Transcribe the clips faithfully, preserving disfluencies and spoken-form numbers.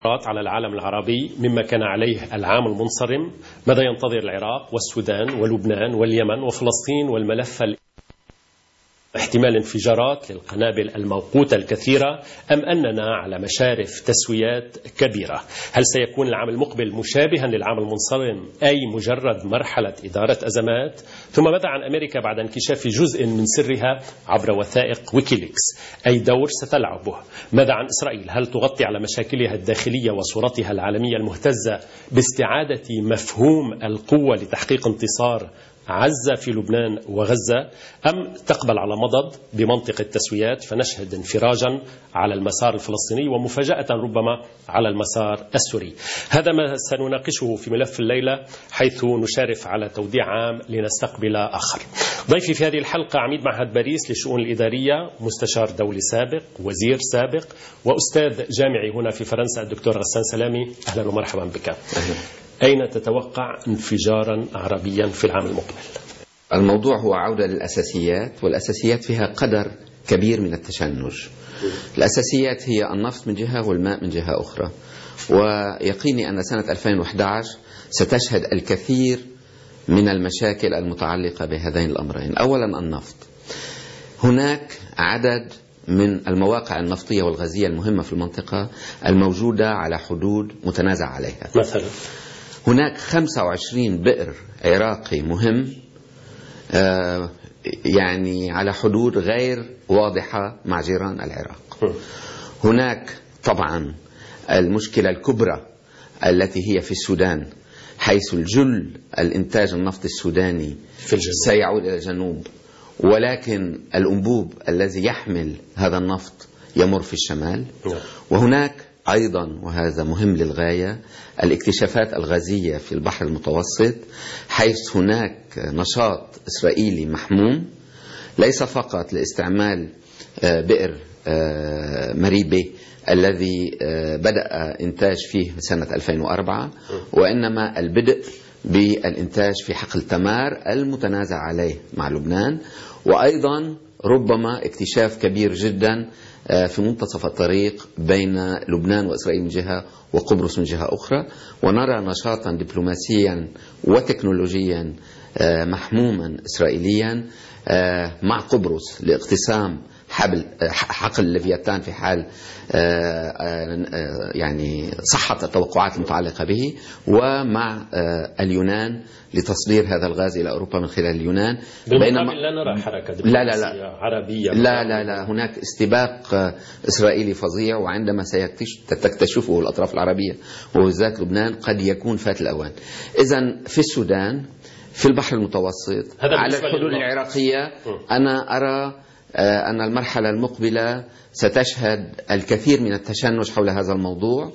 على العالم العربي مما كان عليه العام المنصرم. ماذا ينتظر العراق والسودان ولبنان واليمن وفلسطين والملف احتمال انفجارات للقنابل الموقوتة الكثيرة، أم أننا على مشارف تسويات كبيرة؟ هل سيكون العام المقبل مشابها للعام المنصرم، أي مجرد مرحلة إدارة أزمات؟ ثم ماذا عن أمريكا بعد انكشاف جزء من سرها عبر وثائق ويكيليكس؟ أي دور ستلعبه؟ ماذا عن إسرائيل؟ هل تغطي على مشاكلها الداخلية وصورتها العالمية المهتزة باستعادة مفهوم القوة لتحقيق انتصار عزة في لبنان وغزة، أم تقبل على مضض بمنطق التسويات فنشهد انفراجا على المسار الفلسطيني ومفاجأة ربما على المسار السوري؟ هذا ما سنناقشه في ملف الليلة، حيث نشارف على توديع عام لنستقبل آخر. ضيفي في هذه الحلقة عميد معهد باريس للشؤون الإدارية، مستشار دولي سابق، وزير سابق، وأستاذ جامعي هنا في فرنسا الدكتور غسان سلامي. أهلا ومرحبا بك. أهلا. أين تتوقع انفجارا عربيا في العام المقبل؟ الموضوع هو عودة للأساسيات، والأساسيات فيها قدر كبير من التشنج. الأساسيات هي النفط من جهة والماء من جهة أخرى، ويقيني أن سنة ألفين وأحد عشر ستشهد الكثير من المشاكل المتعلقة بهذين الأمرين. أولا النفط، هناك عدد من المواقع النفطية والغازية المهمة في المنطقة الموجودة على حدود متنازع عليها. مثلا هناك خمسة وعشرين بئر عراقي مهم آه يعني على حدود غير واضحة مع جيران العراق. هناك طبعا المشكلة الكبرى التي هي في السودان، حيث الجل الإنتاج النفط السوداني في الجنوب سيعود إلى الجنوب، ولكن الأنبوب الذي يحمل هذا النفط يمر في الشمال. وهناك أيضا، وهذا مهم للغاية، الاكتشافات الغازية في البحر المتوسط، حيث هناك نشاط إسرائيلي محموم ليس فقط لاستعمال بئر مريبي الذي بدأ إنتاج فيه سنة ألفين وأربعة، وإنما البدء بالإنتاج في حقل تمار المتنازع عليه مع لبنان، وأيضا ربما اكتشاف كبير جدا في منتصف الطريق بين لبنان وإسرائيل من جهة وقبرص من جهة أخرى. ونرى نشاطا دبلوماسيا وتكنولوجيا محموما إسرائيليا مع قبرص لاقتسام حبل حقل ليفياتان في حال يعني صحة التوقعات المتعلقة به، ومع اليونان لتصدير هذا الغاز إلى أوروبا من خلال اليونان. بينما لا نرى حركة لا لا لا عربية لا لا لا هناك استباق إسرائيلي فظيع، وعندما ستكتشفه الأطراف العربية وبالذات لبنان قد يكون فات الأوان. إذن في السودان، في البحر المتوسط، على الحدود العراقية، أنا أرى أن المرحلة المقبلة ستشهد الكثير من التشنج حول هذا الموضوع.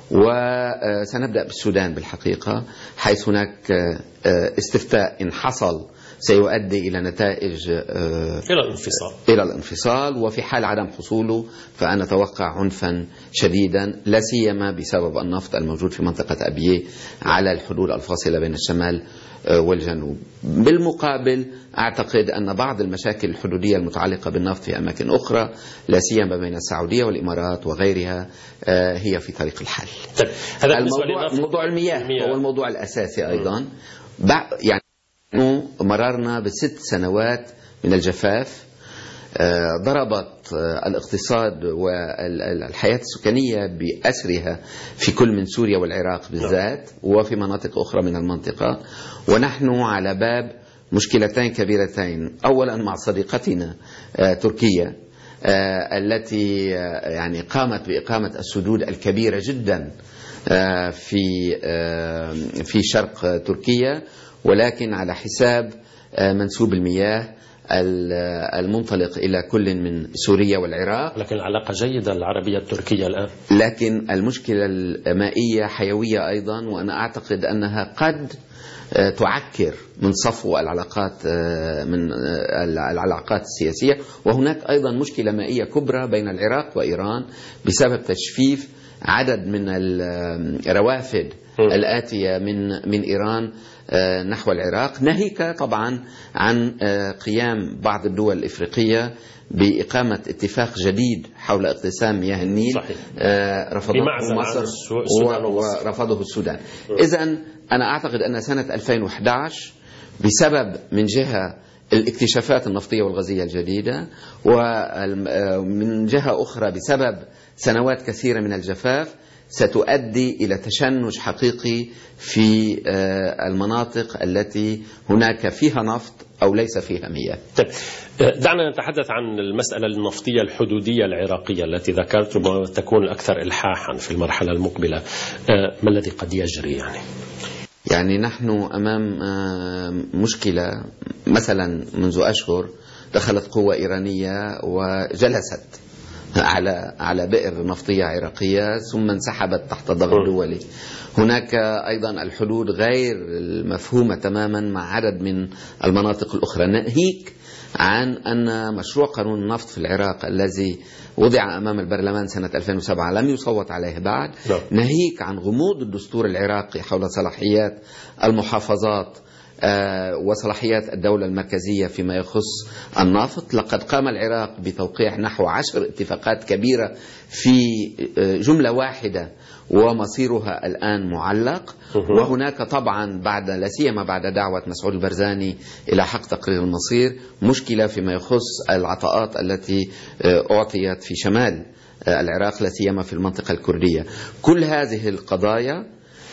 وسنبدأ بالسودان بالحقيقة، حيث هناك استفتاء إن حصل سيؤدي إلى نتائج إلى الانفصال إلى الانفصال وفي حال عدم حصوله فأنا أتوقع عنفا شديدا، لا سيما بسبب النفط الموجود في منطقة أبيه على الحدود الفاصلة بين الشمال والجنوب. بالمقابل أعتقد أن بعض المشاكل الحدودية المتعلقة بالنفط في أماكن أخرى، لا سيما بين السعودية والإمارات وغيرها، هي في طريق الحل. طيب. هذا الموضوع موضوع المياه, المياه هو الموضوع الأساسي أيضا. يعني مررنا بست سنوات من الجفاف، ضربت الاقتصاد والحياة السكانية بأسرها في كل من سوريا والعراق بالذات وفي مناطق أخرى من المنطقة، ونحن على باب مشكلتين كبيرتين. أولا مع صديقتنا تركيا التي يعني قامت بإقامة السدود الكبيرة جدا في في شرق تركيا، ولكن على حساب منسوب المياه المنطلق إلى كل من سوريا والعراق. لكن العلاقة جيدة العربية التركية الآن، لكن المشكلة المائية حيوية أيضا، وأنا أعتقد أنها قد تعكر من صفو العلاقات من العلاقات السياسية. وهناك أيضا مشكلة مائية كبرى بين العراق وإيران بسبب تجفيف عدد من الروافد الآتية من من إيران نحو العراق، ناهيك طبعا عن قيام بعض الدول الإفريقية بإقامة اتفاق جديد حول اقتسام مياه النيل رفضته مصر ورفضه السودان. إذن أنا أعتقد أن سنة ألفين وأحد عشر بسبب من جهة الاكتشافات النفطية والغازية الجديدة، ومن جهة أخرى بسبب سنوات كثيرة من الجفاف، ستؤدي إلى تشنج حقيقي في المناطق التي هناك فيها نفط أو ليس فيها مياه. طيب دعنا نتحدث عن المسألة النفطية الحدودية العراقية التي ذكرت ربما تكون الأكثر إلحاحا في المرحلة المقبلة. ما الذي قد يجري يعني؟ يعني نحن أمام مشكلة. مثلا منذ أشهر دخلت قوة إيرانية وجلست على على بئر نفطية عراقية ثم انسحبت تحت ضغط دولي. هناك أيضا الحدود غير المفهومة تماما مع عدد من المناطق الأخرى، ناهيك عن أن مشروع قانون النفط في العراق الذي وضع أمام البرلمان سنة ألفين وسبعة لم يصوت عليه بعد، ناهيك عن غموض الدستور العراقي حول صلاحيات المحافظات وصلاحيات الدولة المركزية فيما يخص النفط. لقد قام العراق بتوقيع نحو عشر اتفاقات كبيرة في جملة واحدة ومصيرها الآن معلق. وهناك طبعا بعد لا سيما بعد دعوة مسعود البرزاني إلى حق تقرير المصير مشكلة فيما يخص العطاءات التي أعطيت في شمال العراق لا سيما في المنطقة الكردية. كل هذه القضايا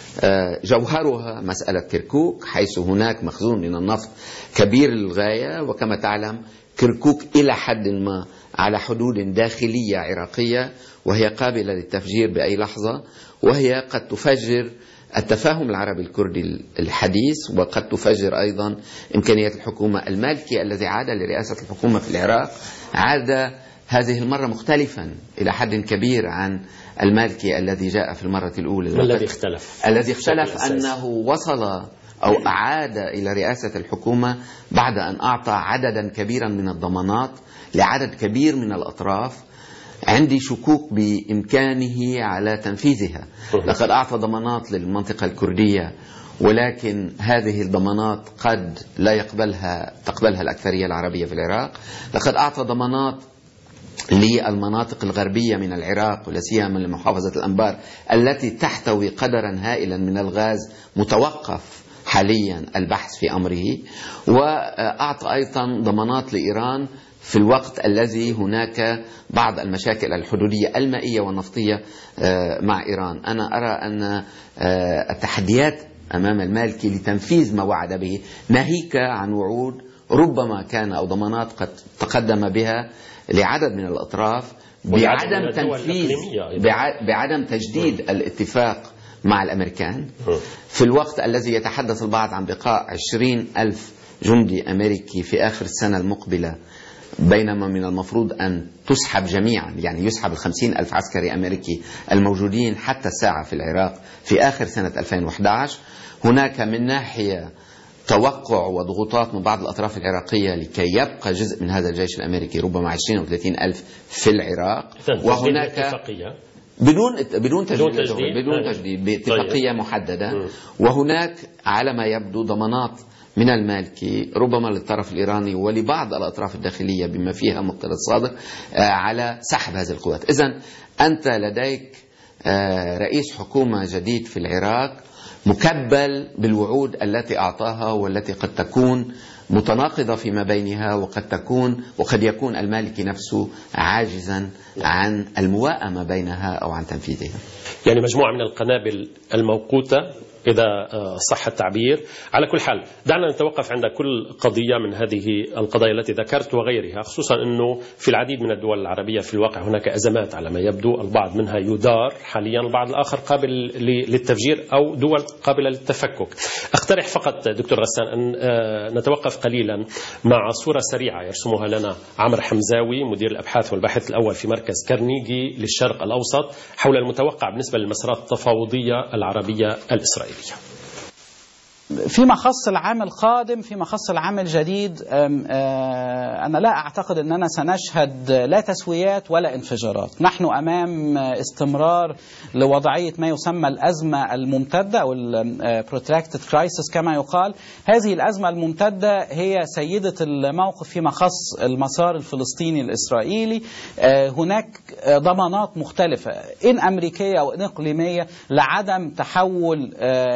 جوهرها مسألة كركوك، حيث هناك مخزون من النفط كبير للغاية، وكما تعلم كركوك إلى حد ما على حدود داخلية عراقية وهي قابلة للتفجير بأي لحظة، وهي قد تفجر التفاهم العربي الكردي الحديث، وقد تفجر أيضا إمكانية الحكومة. المالكي الذي عاد لرئاسة الحكومة في العراق عاد هذه المرة مختلفا إلى حد كبير عن المالكي الذي جاء في المرة الأولى. الذي اختلف الذي اختلف أنه وصل أو أعاد إلى رئاسة الحكومة بعد أن أعطى عددا كبيرا من الضمانات لعدد كبير من الأطراف عندي شكوك بإمكانه على تنفيذها. لقد أعطى ضمانات للمنطقة الكردية، ولكن هذه الضمانات قد لا يقبلها تقبلها الأكثرية العربية في العراق. لقد أعطى ضمانات للمناطق الغربية من العراق ولا سيما لمحافظة الأنبار التي تحتوي قدرا هائلا من الغاز متوقف حاليا البحث في أمره. وأعطى أيضا ضمانات لإيران في الوقت الذي هناك بعض المشاكل الحدودية المائية والنفطية مع إيران. أنا أرى أن التحديات أمام المالكي لتنفيذ ما وعد به، ناهيك عن وعود ربما كان أو ضمانات قد تقدم بها لعدد من الأطراف بعدم تنفيذ بعدم تجديد الاتفاق مع الأمريكان في الوقت الذي يتحدث البعض عن بقاء عشرين ألف جندي أمريكي في آخر السنة المقبلة، بينما من المفروض أن تسحب جميعا، يعني يسحب الخمسين ألف عسكري أمريكي الموجودين حتى الساعة في العراق في آخر سنة ألفين وأحد عشر. هناك من ناحية توقع وضغوطات من بعض الأطراف العراقية لكي يبقى جزء من هذا الجيش الأمريكي ربما عشرين أو ثلاثين ألف في العراق، وهناك بدون بدون تجديد بدون تجديد باتفاقية محددة. وهناك على ما يبدو ضمانات من المالكي ربما للطرف الإيراني ولبعض الأطراف الداخلية بما فيها مقتدى الصادق على سحب هذه القوات. إذن أنت لديك رئيس حكومة جديد في العراق مكبل بالوعود التي أعطاها والتي قد تكون متناقضة فيما بينها، وقد تكون وقد يكون المالكي نفسه عاجزا عن المواءمة بينها أو عن تنفيذها. يعني مجموعة من القنابل الموقوتة إذا صح التعبير. على كل حال دعنا نتوقف عند كل قضية من هذه القضايا التي ذكرت وغيرها، خصوصا أنه في العديد من الدول العربية في الواقع هناك أزمات على ما يبدو، البعض منها يدار حاليا، البعض الآخر قابل للتفجير أو دول قابلة للتفكك. أقترح فقط دكتور غسان أن نتوقف قليلا مع صورة سريعة يرسمها لنا عمرو حمزاوي مدير الأبحاث والباحث الأول في مركز كارنيجي للشرق الأوسط حول المتوقع بالنسبة للمسارات التفاوضية العربية الإسرائيلية. فيما خص العام القادم، فيما خص العام الجديد، أنا لا أعتقد أننا سنشهد لا تسويات ولا انفجارات. نحن أمام استمرار لوضعية ما يسمى الأزمة الممتدة أو protracted crisis كما يقال. هذه الأزمة الممتدة هي سيدة الموقف فيما خص المسار الفلسطيني الإسرائيلي. هناك ضمانات مختلفة إن أمريكية أو إن إقليمية لعدم تحول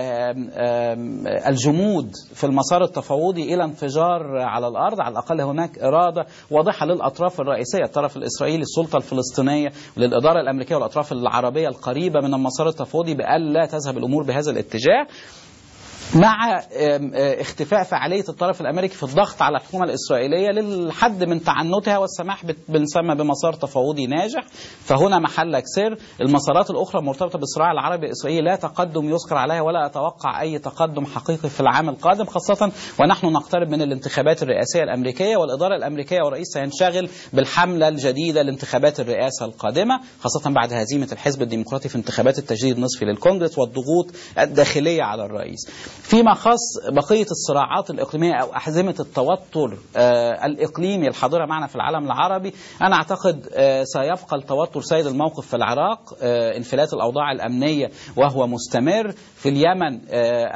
الجمود في المسار التفاوضي إلى انفجار على الأرض. على الأقل هناك إرادة واضحة للأطراف الرئيسية، الطرف الإسرائيلي، السلطة الفلسطينية، وللإدارة الأمريكية والأطراف العربية القريبة من المسار التفاوضي بألا تذهب الأمور بهذا الاتجاه، مع اختفاء فعالية الطرف الأمريكي في الضغط على الحكومة الإسرائيلية للحد من تعنتها والسماح بنسمى بمسار تفاوضي ناجح. فهنا محلك سر. المسارات الأخرى المرتبطة بالصراع العربي الإسرائيلي لا تقدم يذكر عليها ولا أتوقع أي تقدم حقيقي في العام القادم، خاصة ونحن نقترب من الانتخابات الرئاسية الأمريكية، والإدارة الأمريكية والرئيس سينشغل بالحملة الجديدة لانتخابات الرئاسة القادمة، خاصة بعد هزيمة الحزب الديمقراطي في انتخابات التجديد النصفي للكونغرس والضغوط الداخلية على الرئيس. فيما خص بقية الصراعات الإقليمية أو أحزمة التوتر آه الإقليمي الحاضرة معنا في العالم العربي، أنا أعتقد آه سيبقى التوتر سيد الموقف في العراق، آه انفلات الأوضاع الأمنية وهو مستمر في اليمن، آه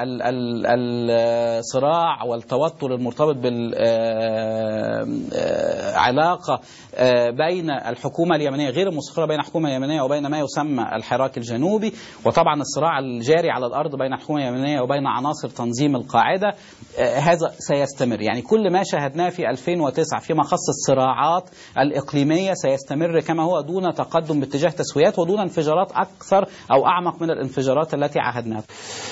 الصراع والتوتر المرتبط بالعلاقة آه بين الحكومة اليمنية غير المستقرة، بين الحكومة اليمنية وبين ما يسمى الحراك الجنوبي، وطبعا الصراع الجاري على الأرض بين الحكومة اليمنية وبين عناصر تنظيم القاعدة. آه هذا سيستمر. يعني كل ما شاهدناه في ألفين وتسعة فيما خص الصراعات الإقليمية سيستمر كما هو، دون تقدم باتجاه تسويات ودون انفجارات أكثر أو أعمق من الانفجارات التي عهدناها.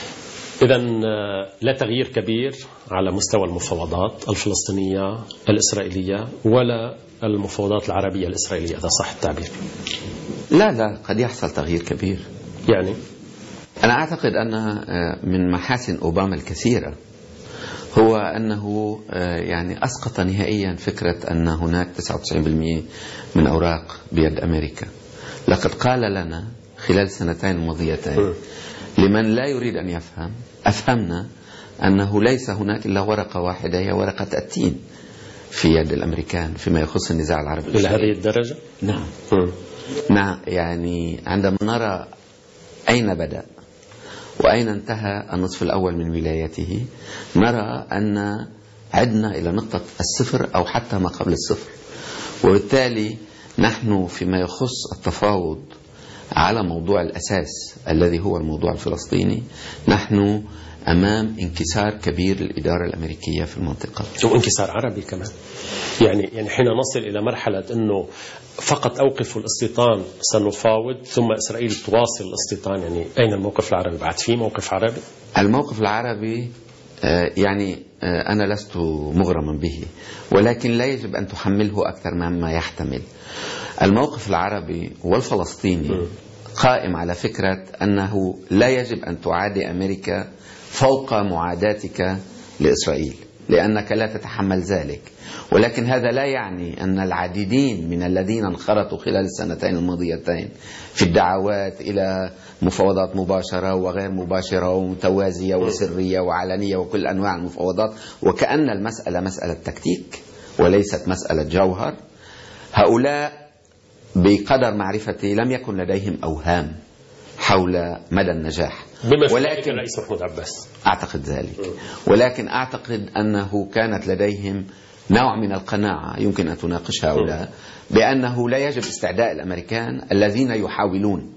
إذا لا تغيير كبير على مستوى المفاوضات الفلسطينية الإسرائيلية ولا المفاوضات العربية الإسرائيلية، إذا صح التعبير. لا لا قد يحصل تغيير كبير. يعني أنا أعتقد أن من محاسن أوباما الكثيرة هو أنه يعني أسقط نهائيا فكرة أن هناك تسعة وتسعين بالمئة من أوراق بيد أمريكا. لقد قال لنا خلال السنتين الماضيتين لمن لا يريد أن يفهم، أفهمنا أنه ليس هناك إلا ورقة واحدة هي ورقة التين في يد الأمريكان فيما يخص النزاع العربي إلى هذه الدرجة؟ نعم. نعم، يعني عندما نرى أين بدأ وأين انتهى النصف الأول من ولايته، نرى أن عدنا إلى نقطة الصفر أو حتى ما قبل الصفر. وبالتالي نحن فيما يخص التفاوض على موضوع الأساس الذي هو الموضوع الفلسطيني، نحن أمام انكسار كبير للإدارة الأمريكية في المنطقة، وانكسار عربي كمان. يعني يعني حين نصل إلى مرحلة أنه فقط أوقفوا الاستيطان سنفاوض، ثم إسرائيل تواصل الاستيطان، يعني أين الموقف العربي؟ بعد في موقف عربي؟ الموقف العربي يعني أنا لست مغرما به، ولكن لا يجب أن تحمله أكثر مما يحتمل. الموقف العربي والفلسطيني قائم على فكرة أنه لا يجب أن تعادي أمريكا فوق معاداتك لإسرائيل، لأنك لا تتحمل ذلك. ولكن هذا لا يعني أن العديدين من الذين انخرطوا خلال السنتين الماضيتين في الدعوات إلى مفاوضات مباشرة وغير مباشرة ومتوازية وسرية وعلنية وكل أنواع المفاوضات، وكأن المسألة مسألة تكتيك وليست مسألة جوهر، هؤلاء بقدر معرفتي لم يكن لديهم أوهام حول مدى النجاح، ولكن الرئيس محمود عباس أعتقد ذلك. ولكن أعتقد أنه كانت لديهم نوع من القناعة يمكن أن تناقش هؤلاء بأنه لا يجب استعداء الأمريكان الذين يحاولون،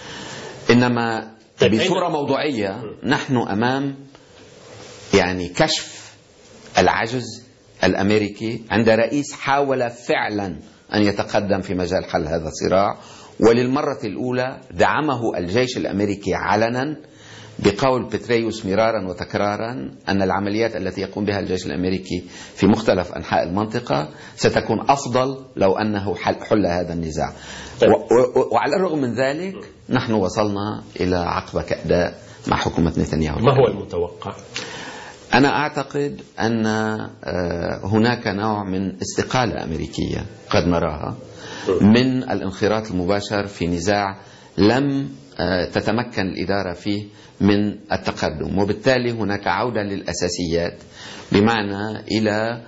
إنما بصورة موضوعية نحن أمام يعني كشف العجز الأمريكي عند رئيس حاول فعلا أن يتقدم في مجال حل هذا الصراع، وللمرة الأولى دعمه الجيش الأمريكي علنا بقول بتريوس مرارا وتكرارا أن العمليات التي يقوم بها الجيش الأمريكي في مختلف أنحاء المنطقة ستكون أفضل لو أنه حل هذا النزاع. وعلى الرغم من ذلك نحن وصلنا إلى عقبة كأداء مع حكومة نتنياهو. ما هو المتوقع؟ أنا أعتقد أن هناك نوع من استقالة أمريكية قد نراها من الانخراط المباشر في نزاع لم تتمكن الإدارة فيه من التقدم. وبالتالي هناك عودة للأساسيات، بمعنى إلى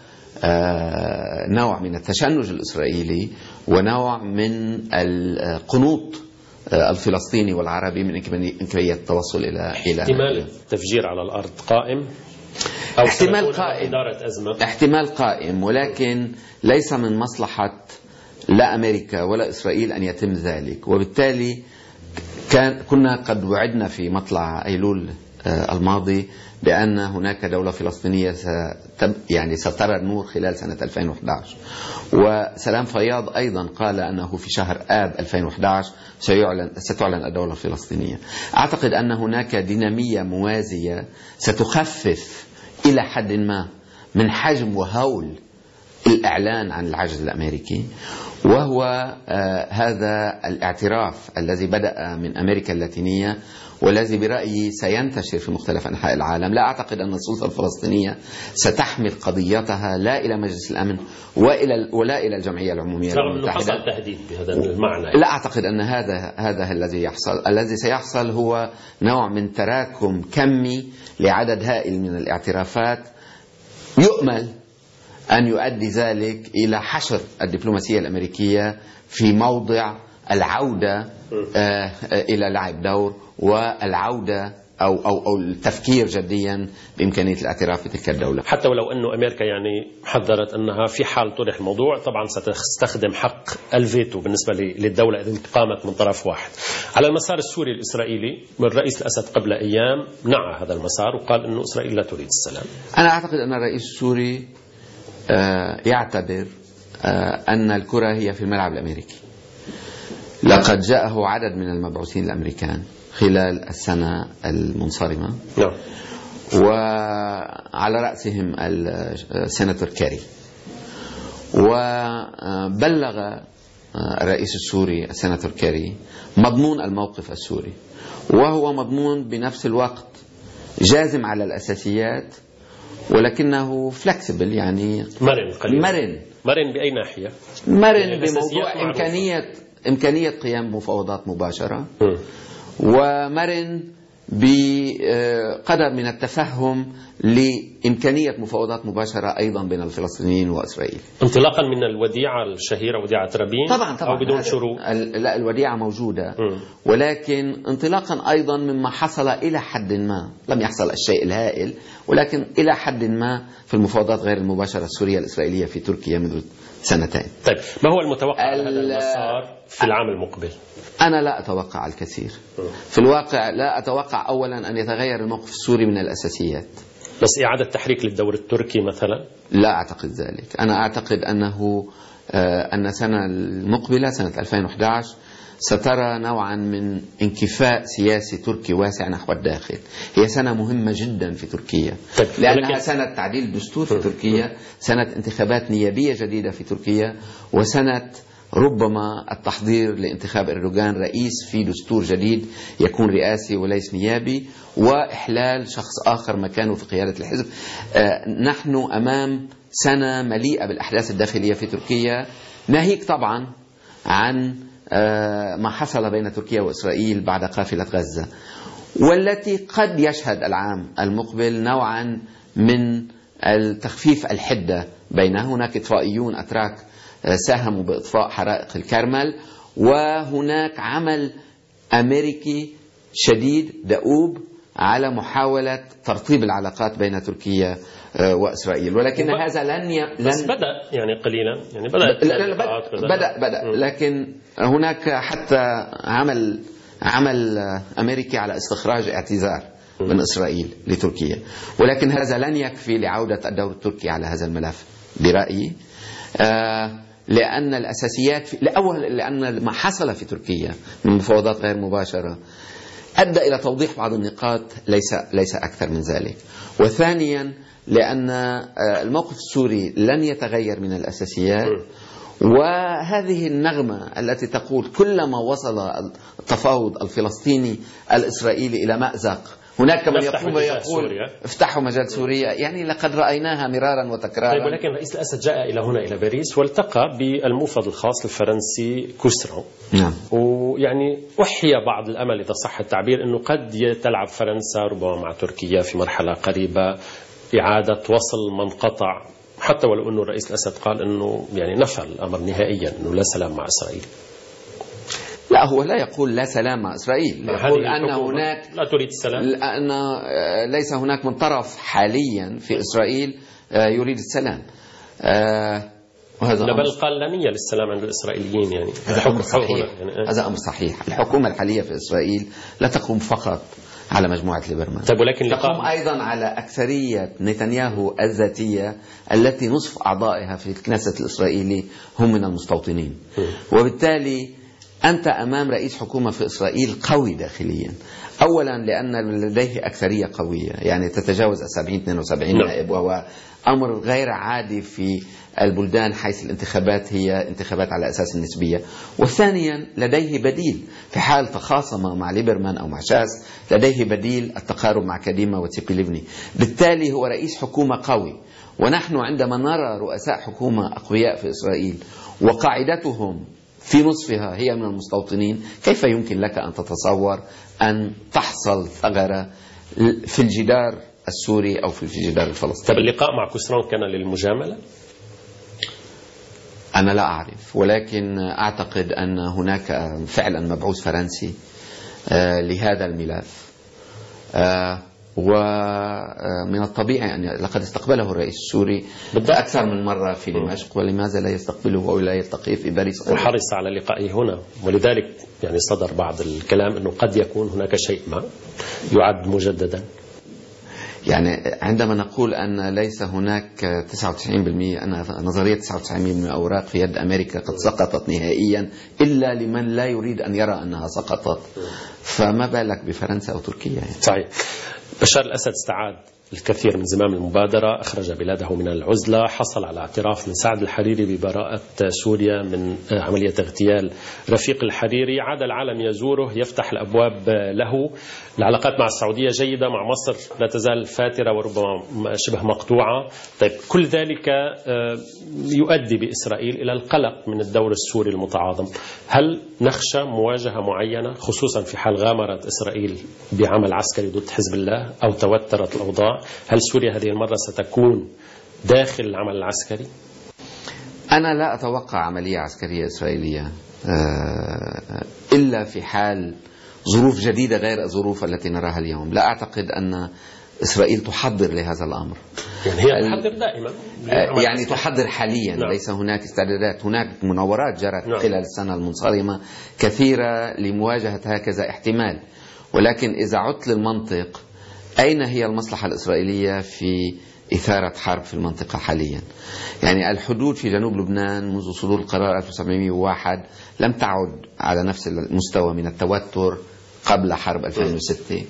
نوع من التشنج الإسرائيلي ونوع من القنوط الفلسطيني والعربي من إمكانية التوصل إلى إلى احتمال التفجير على الأرض قائم أو احتمال قائم إدارة أزمة. احتمال قائم، ولكن ليس من مصلحة لا أمريكا ولا إسرائيل أن يتم ذلك. وبالتالي كان كنا قد وعدنا في مطلع أيلول الماضي بأن هناك دولة فلسطينية ستب يعني سترى النور خلال سنة ألفين وأحد عشر، وسلام فياض أيضا قال أنه في شهر آب ألفين وأحد عشر سيعلن ستعلن الدولة الفلسطينية. أعتقد أن هناك دينامية موازية ستخفف إلى حد ما من حجم وهول الإعلان عن العجز الأمريكي، وهو آه هذا الاعتراف الذي بدأ من أمريكا اللاتينية والذي برأيي سينتشر في مختلف أنحاء العالم. لا أعتقد أن السلطة الفلسطينية ستحمل قضيتها لا إلى مجلس الأمن وإلى ولا إلى الجمعية العمومية المتحدة. حصل تهديد بهذا المعنى. لا أعتقد أن هذا هذا الذي يحصل. الذي سيحصل هو نوع من تراكم كمي لعدد هائل من الاعترافات، يؤمل أن يؤدي ذلك إلى حشر الدبلوماسية الأمريكية في موضع العودة إلى لعب دور والعودة أو أو أو التفكير جديا بإمكانية الاعتراف بتلك الدولة. حتى ولو أنه أمريكا يعني حذرت أنها في حال طرح الموضوع طبعا ستستخدم حق الفيتو بالنسبة للدولة إذا قامت من طرف واحد. على المسار السوري الإسرائيلي، الرئيس الأسد قبل أيام نعى هذا المسار وقال أنه إسرائيل لا تريد السلام. أنا أعتقد أن الرئيس السوري يعتبر أن الكرة هي في الملعب الأمريكي. لقد جاءه عدد من المبعوثين الأمريكان خلال السنة المنصرمة، نعم، وعلى رأسهم السيناتور كيري، وبلغ الرئيس السوري السيناتور كيري مضمون الموقف السوري، وهو مضمون بنفس الوقت جازم على الأساسيات ولكنه فلكسبل، يعني مرن قليل. مرن مرن بأي ناحية؟ مرن يعني بموضوع إمكانية إمكانية قيام مفاوضات مباشرة، م. ومرن بقدر من التفهم لإمكانية مفاوضات مباشرة أيضا بين الفلسطينيين وإسرائيل، انطلاقا من الوديعة الشهيرة وديعة رابين. طبعا طبعا أو بدون شروط. لا، الوديعة موجودة، م. ولكن انطلاقا أيضا مما حصل إلى حد ما، لم يحصل الشيء الهائل ولكن إلى حد ما في المفاوضات غير المباشرة السورية الإسرائيلية في تركيا منذ سنتين. طيب، ما هو المتوقع على هذا المسار في العام المقبل؟ أنا لا أتوقع الكثير. في الواقع لا أتوقع أولا أن يتغير الموقف السوري من الأساسيات. بس إعادة تحريك للدور التركي مثلا؟ لا أعتقد ذلك. أنا أعتقد أنه أن السنة المقبلة سنة ألفين وأحد عشر سترى نوعا من انكفاء سياسي تركي واسع نحو الداخل. هي سنة مهمة جدا في تركيا، طيب، لأنها سنة تعديل الدستور في تركيا، سنة انتخابات نيابية جديدة في تركيا، وسنة ربما التحضير لانتخاب إردوغان رئيس في دستور جديد يكون رئاسي وليس نيابي، وإحلال شخص آخر مكانه في قيادة الحزب. آه نحن أمام سنة مليئة بالأحداث الداخلية في تركيا، ناهيك طبعا عن آه ما حصل بين تركيا وإسرائيل بعد قافلة غزة، والتي قد يشهد العام المقبل نوعا من التخفيف الحدة بينها. هناك إطفائيون أتراك ساهموا بإطفاء حرائق الكرمل، وهناك عمل أمريكي شديد دؤوب على محاولة ترطيب العلاقات بين تركيا وإسرائيل، ولكن هذا لن ي... لن بس بدأ يعني قليلا، يعني بدأ لا لا بدأ بدأ, بدأ. لكن هناك حتى عمل عمل أمريكي على استخراج اعتذار من إسرائيل لتركيا، ولكن هذا لن يكفي لعودة الدور التركي على هذا الملف برأيي. آه لأن الأساسيات في... لأول لأن ما حصل في تركيا من مفاوضات غير مباشرة أدى إلى توضيح بعض النقاط، ليس ليس أكثر من ذلك. وثانيا لأن الموقف السوري لن يتغير من الأساسيات، وهذه النغمة التي تقول كلما وصل التفاوض الفلسطيني الإسرائيلي إلى مأزق هناك من يقوم ويقول افتحوا مجال سوريا، يعني لقد رأيناها مرارا وتكرارا. طيب، ولكن رئيس الأسد جاء إلى هنا إلى باريس والتقى بالموفد الخاص الفرنسي كوسترو، نعم، أنه يعني أحيا بعض الأمل إذا صح التعبير أنه قد تلعب فرنسا ربما مع تركيا في مرحلة قريبة إعادة وصل من قطع، حتى ولو أنه الرئيس الأسد قال أنه يعني نفى الأمر نهائيا أنه لا سلام مع إسرائيل. لا، هو لا يقول لا سلام مع إسرائيل، يقول أن هناك لا تريد السلام، أن ليس هناك من طرف حاليا في إسرائيل يريد السلام. وهذا بل قال لا نية للسلام عند الإسرائيليين. يعني هذا أمر صحيح. يعني هذا أمر صحيح. الحكومة الحالية في إسرائيل لا تقوم فقط على مجموعة ليبرمان، طيب ولكن تقوم أيضا على أكثرية نتنياهو الذاتية التي نصف أعضائها في الكنيست الإسرائيلي هم من المستوطنين. وبالتالي أنت أمام رئيس حكومة في إسرائيل قوي داخليا، أولا لأن لديه أكثرية قوية يعني تتجاوز سبعين اثنين وسبعين نائب، وهو أمر غير عادي في البلدان حيث الانتخابات هي انتخابات على أساس النسبية. وثانيا لديه بديل في حال تخاصم مع ليبرمان أو مع شاس، لديه بديل التقارب مع كديما وتسيبي ليفني. بالتالي هو رئيس حكومة قوي. ونحن عندما نرى رؤساء حكومة أقوياء في إسرائيل وقاعدتهم في نصفها هي من المستوطنين، كيف يمكن لك أن تتصور أن تحصل ثغرة في الجدار السوري أو في الجدار الفلسطيني؟ طب اللقاء مع كوسرون كان للمجاملة؟ أنا لا أعرف، ولكن أعتقد أن هناك فعلا مبعوث فرنسي لهذا الملف، ومن الطبيعي أن لقد استقبله الرئيس السوري أكثر من مرة في دمشق، ولماذا لا يستقبله ولا يلتقيه في باريس؟ وحرص على لقائه هنا، ولذلك يعني صدر بعض الكلام أنه قد يكون هناك شيء ما يعد مجددا. يعني عندما نقول أن ليس هناك تسعة وتسعين بالمئة، أن نظرية تسعة وتسعين بالمئة من الأوراق في يد أمريكا قد سقطت نهائيا إلا لمن لا يريد أن يرى أنها سقطت، فما بالك بفرنسا أو تركيا يعني. صحيح. بشار الأسد استعاد الكثير من زمام المبادرة، أخرج بلاده من العزلة، حصل على اعتراف من سعد الحريري ببراءة سوريا من عملية اغتيال رفيق الحريري، عاد العالم يزوره، يفتح الأبواب له. العلاقات مع السعودية جيدة، مع مصر لا تزال فاترة وربما شبه مقطوعة. طيب كل ذلك يؤدي بإسرائيل إلى القلق من الدور السوري المتعاظم. هل نخشى مواجهة معينة خصوصا في حال غامرت إسرائيل بعمل عسكري ضد حزب الله أو توترت الأوضاع؟ هل سوريا هذه المرة ستكون داخل العمل العسكري؟ أنا لا أتوقع عملية عسكرية إسرائيلية إلا في حال ظروف جديدة غير الظروف التي نراها اليوم. لا أعتقد أن إسرائيل تحضر لهذا الأمر. يعني هي تحضر دائما، يعني تحضر حاليا. نعم. ليس هناك استعدادات، هناك مناورات جرت. نعم. خلال السنة المنصرمة كثيرة لمواجهة هكذا احتمال. ولكن إذا عدت للمنطق، أين هي المصلحة الإسرائيلية في إثارة حرب في المنطقة حاليا؟ يعني الحدود في جنوب لبنان منذ صدور القرار ألف وسبعمئة وواحد لم تعد على نفس المستوى من التوتر قبل حرب ألفين وستة،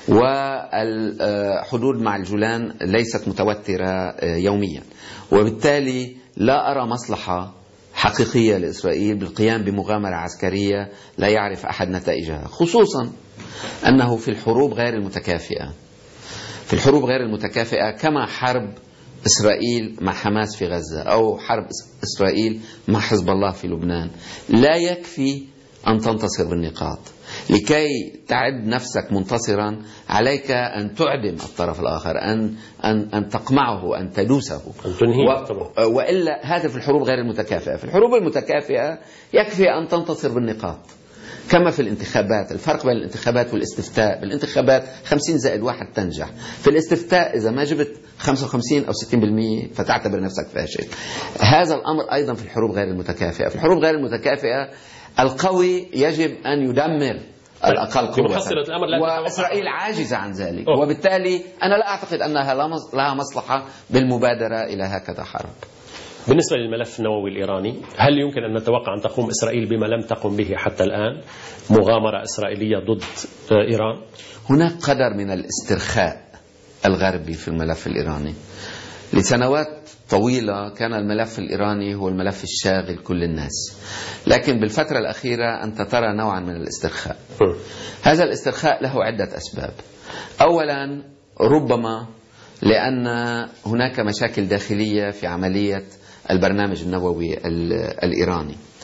والحدود مع الجولان ليست متوترة يوميا. وبالتالي لا أرى مصلحة حقيقية لإسرائيل بالقيام بمغامرة عسكرية لا يعرف أحد نتائجها، خصوصا أنه في الحروب غير المتكافئة في الحروب غير المتكافئة كما حرب إسرائيل مع حماس في غزة أو حرب إسرائيل مع حزب الله في لبنان، لا يكفي أن تنتصر بالنقاط. لكي تعد نفسك منتصرا عليك أن تعدم الطرف الآخر، أن أن أن تقمعه، أن تدوسه، أن تنهيه. و... وإلا هذا في الحروب غير المتكافئة. في الحروب المتكافئة يكفي أن تنتصر بالنقاط، كما في الانتخابات. الفرق بين الانتخابات والاستفتاء، بالانتخابات خمسين زائد واحد تنجح، في الاستفتاء إذا ما جبت خمسة وخمسين أو ستين بالمئة فتعتبر نفسك فاشل. هذا الأمر أيضا في الحروب غير المتكافئة. في الحروب غير المتكافئة القوي يجب أن يدمر الأقل قوة، وإسرائيل عاجزة عن ذلك. أوه. وبالتالي أنا لا أعتقد أنها لها مصلحة بالمبادرة إلى هكذا حرب. بالنسبة للملف النووي الإيراني، هل يمكن أن نتوقع أن تقوم إسرائيل بما لم تقم به حتى الآن، مغامرة إسرائيلية ضد إيران؟ هناك قدر من الاسترخاء الغربي في الملف الإيراني. لسنوات طويلة كان الملف الإيراني هو الملف الشاغل كل الناس، لكن بالفترة الأخيرة أنت ترى نوعا من الاسترخاء. هذا الاسترخاء له عدة أسباب. أولا ربما لأن هناك مشاكل داخلية في عملية البرنامج النووي الإيراني.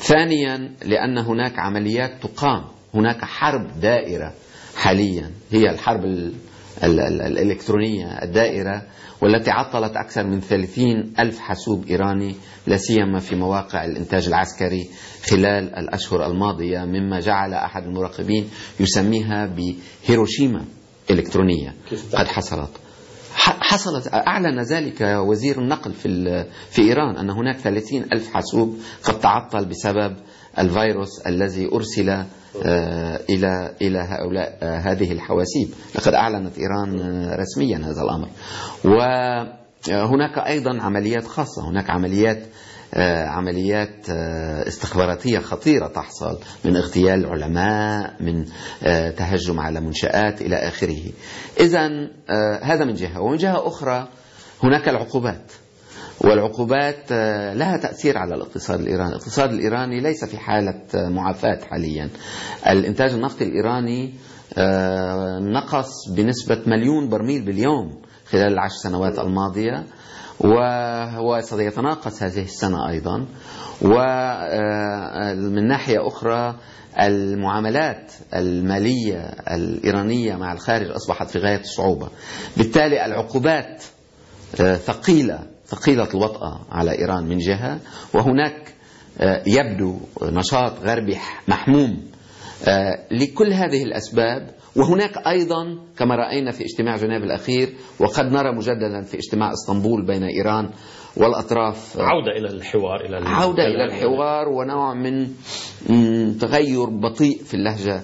ثانيا لأن هناك عمليات تقام، هناك حرب دائرة حاليا، هي الحرب ال ال ال الإلكترونية الدائرة، والتي عطلت أكثر من ثلاثين ألف حاسوب إيراني لا سيما في مواقع الإنتاج العسكري خلال الأشهر الماضية، مما جعل أحد المراقبين يسميها بهيروشيما إلكترونية قد حصلت. حصلت أعلن ذلك وزير النقل في في إيران أن هناك ثلاثين ألف حاسوب قد تعطل بسبب الفيروس الذي أرسل إلى إلى هؤلاء هذه الحواسيب. لقد أعلنت إيران رسميا هذا الأمر. وهناك أيضا عمليات خاصة، هناك عمليات عمليات استخباراتية خطيرة تحصل، من اغتيال علماء، من تهجم على منشآت إلى آخره. إذن هذا من جهة. ومن جهة أخرى هناك العقوبات، والعقوبات لها تأثير على الاقتصاد الإيراني. الاقتصاد الإيراني ليس في حالة معافاة حاليا. الإنتاج النفطي الإيراني نقص بنسبة مليون برميل باليوم خلال العشر سنوات الماضية، وهو سيتناقص هذه السنة أيضا. ومن ناحية أخرى المعاملات المالية الإيرانية مع الخارج أصبحت في غاية الصعوبة. بالتالي العقوبات ثقيلة ثقيلة الوطأة على إيران من جهة، وهناك يبدو نشاط غربي محموم لكل هذه الأسباب. وهناك أيضا كما رأينا في اجتماع جنيف الأخير، وقد نرى مجددا في اجتماع اسطنبول بين إيران والأطراف عودة إلى الحوار إلى عودة إلى الحوار ونوع من تغير بطيء في اللهجة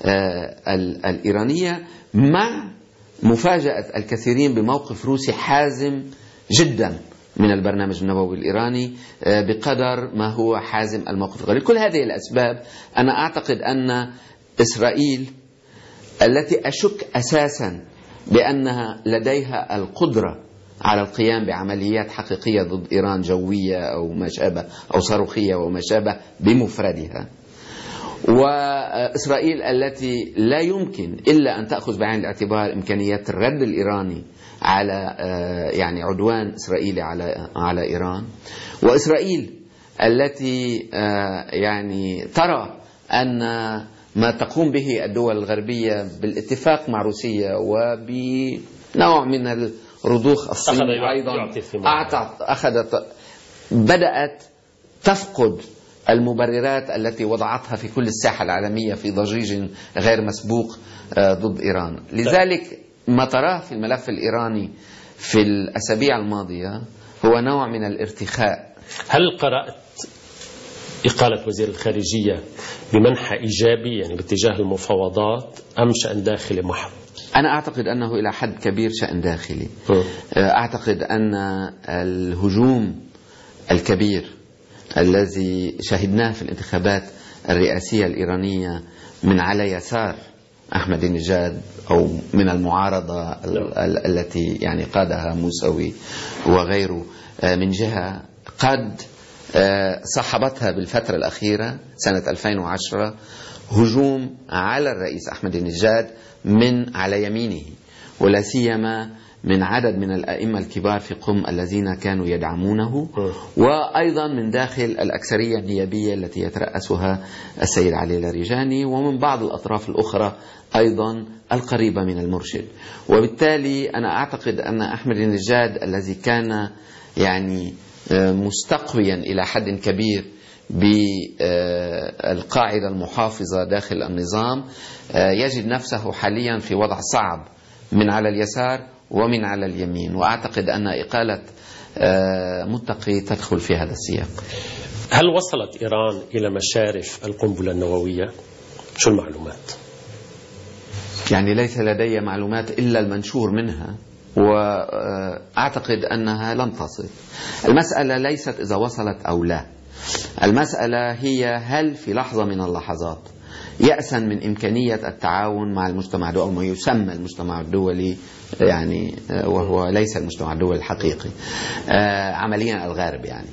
الإيرانية، مع مفاجأة الكثيرين بموقف روسي حازم جدا من البرنامج النووي الإيراني بقدر ما هو حازم الموقف الغربي. كل هذه الأسباب أنا أعتقد أن إسرائيل التي أشك أساسا بأنها لديها القدرة على القيام بعمليات حقيقية ضد إيران، جوية أو ما شابه أو صاروخية وما شابه بمفردها، وإسرائيل التي لا يمكن إلا أن تأخذ بعين الاعتبار إمكانيات الرد الإيراني على يعني عدوان إسرائيلي على على إيران، وإسرائيل التي يعني ترى أن ما تقوم به الدول الغربية بالاتفاق مع روسيا وبنوع من الرضوخ الصيني أيضا أخذت بدأت تفقد المبررات التي وضعتها في كل الساحة العالمية في ضجيج غير مسبوق ضد إيران. لذلك ما تراه في الملف الإيراني في الأسابيع الماضية هو نوع من الارتخاء. هل قرأت إقالة وزير الخارجية بمنحى إيجابي يعني باتجاه المفاوضات أم شأن داخلي محض؟ أنا أعتقد أنه إلى حد كبير شأن داخلي. أعتقد أن الهجوم الكبير الذي شهدناه في الانتخابات الرئاسية الإيرانية من على يسار أحمد نجاد أو من المعارضة التي يعني قادها موسوي وغيره من جهة، قد صاحبتها بالفترة الأخيرة سنة ألفين وعشرة هجوم على الرئيس أحمد نجاد من على يمينه، ولا سيما من عدد من الأئمة الكبار في قم الذين كانوا يدعمونه، وأيضا من داخل الأكثرية النيابية التي يترأسها السيد علي لاريجاني، ومن بعض الأطراف الأخرى أيضا القريبة من المرشد. وبالتالي أنا أعتقد أن أحمد نجاد الذي كان يعني مستقويا إلى حد كبير بالقاعدة المحافظة داخل النظام يجد نفسه حاليا في وضع صعب من على اليسار ومن على اليمين، وأعتقد أن إقالة متقي تدخل في هذا السياق. هل وصلت إيران إلى مشارف القنبلة النووية؟ شو المعلومات؟ يعني ليس لدي معلومات إلا المنشور منها، وأعتقد أنها لن تصل. المسألة ليست إذا وصلت أو لا، المسألة هي هل في لحظة من اللحظات يأسا من إمكانية التعاون مع المجتمع الدولي أو ما يسمى المجتمع الدولي، يعني وهو ليس المجتمع الدولي الحقيقي، عمليا الغارب يعني.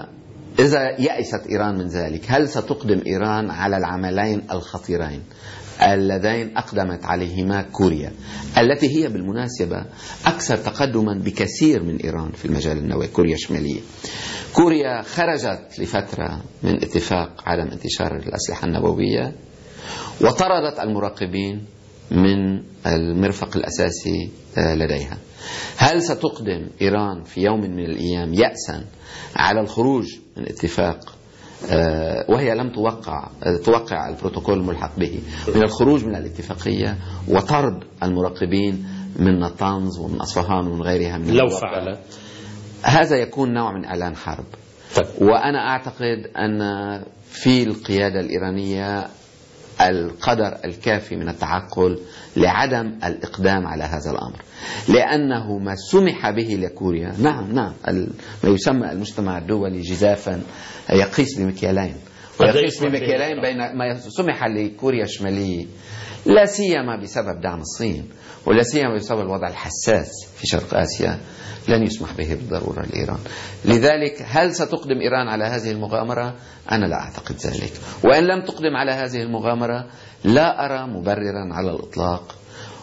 إذا يأست إيران من ذلك، هل ستقدم إيران على العملين الخطيرين، اللذين أقدمت عليهما كوريا، التي هي بالمناسبة أكثر تقدما بكثير من إيران في المجال النووي، كوريا الشمالية. كوريا خرجت لفترة من اتفاق عدم انتشار الأسلحة النووية وطردت المراقبين من المرفق الأساسي لديها. هل ستقدم إيران في يوم من الأيام يأسا على الخروج من اتفاق وهي لم توقع توقع البروتوكول الملحق به، من الخروج من الاتفاقية وطرد المراقبين من نطنز ومن أصفهان ومن غيرها من لو فعلت؟ هذا يكون نوع من إعلان حرب. وأنا أعتقد أن في القيادة الإيرانية القدر الكافي من التعقل لعدم الإقدام على هذا الأمر، لأنه ما سمح به لكوريا، نعم نعم ما يسمى المجتمع الدولي جزافا يقيس بمكيالين، ويقيس بمكيالين بين ما سمح لكوريا الشمالية لا سيما بسبب دعم الصين ولا سيما بسبب الوضع الحساس في شرق آسيا، لن يسمح به بالضرورة لإيران. لذلك هل ستقدم إيران على هذه المغامرة؟ أنا لا أعتقد ذلك. وإن لم تقدم على هذه المغامرة لا أرى مبررا على الإطلاق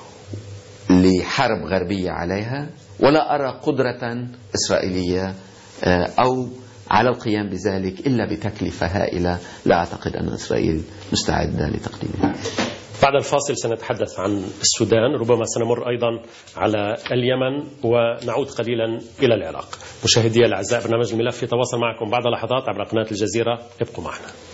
لحرب غربية عليها، ولا أرى قدرة إسرائيلية أو على القيام بذلك إلا بتكلفة هائلة لا أعتقد أن إسرائيل مستعدة لتقديمها. بعد الفاصل سنتحدث عن السودان، ربما سنمر أيضا على اليمن ونعود قليلا إلى العراق. مشاهدي الأعزاء، برنامج الملف يتواصل معكم بعد لحظات عبر قناة الجزيرة، ابقوا معنا.